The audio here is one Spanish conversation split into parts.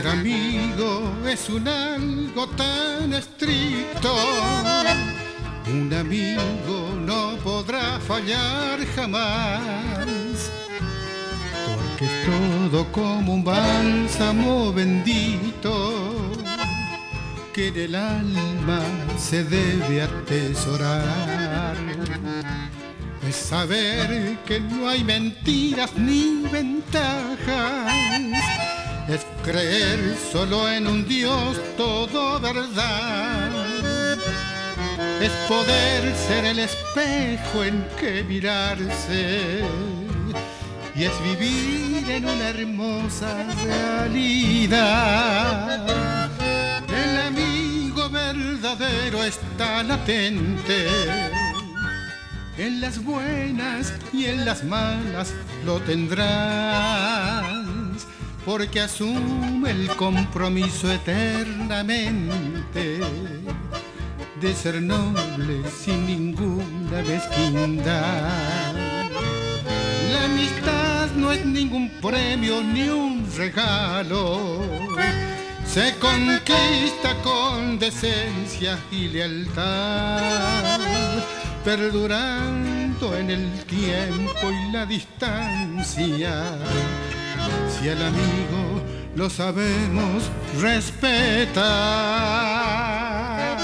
Ser amigo es un algo tan estricto. Un amigo no podrá fallar jamás, porque es todo como un bálsamo bendito que en el alma se debe atesorar. Es saber que no hay mentiras ni ventajas, es creer solo en un Dios todo verdad, es poder ser el espejo en que mirarse y es vivir en una hermosa realidad. El amigo verdadero está latente, en las buenas y en las malas lo tendrás, porque asume el compromiso eternamente de ser noble sin ninguna mezquindad. La amistad no es ningún premio ni un regalo, se conquista con decencia y lealtad, perdurando en el tiempo y la distancia. Si al amigo lo sabemos respetar.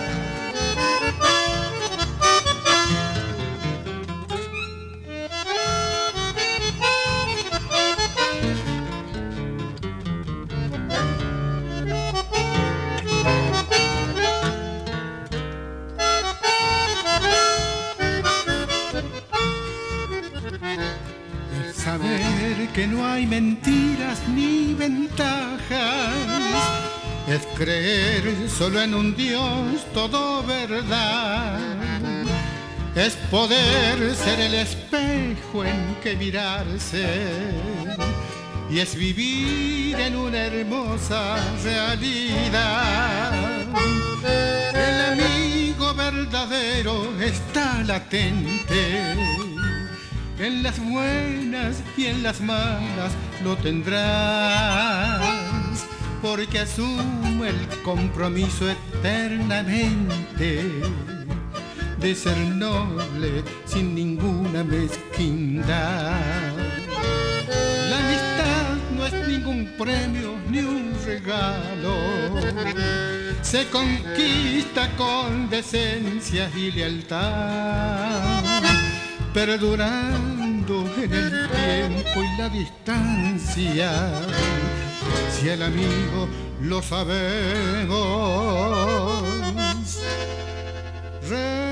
Saber que no hay mentiras ni ventajas, es creer solo en un Dios todo verdad, es poder ser el espejo en que mirarse y es vivir en una hermosa realidad. El amigo verdadero está latente, en las buenas y en las malas lo tendrás, porque asume el compromiso eternamente de ser noble sin ninguna mezquindad. La amistad no es ningún premio ni un regalo, se conquista con decencia y lealtad, perdurando en el tiempo y la distancia. Si el amigo lo sabemos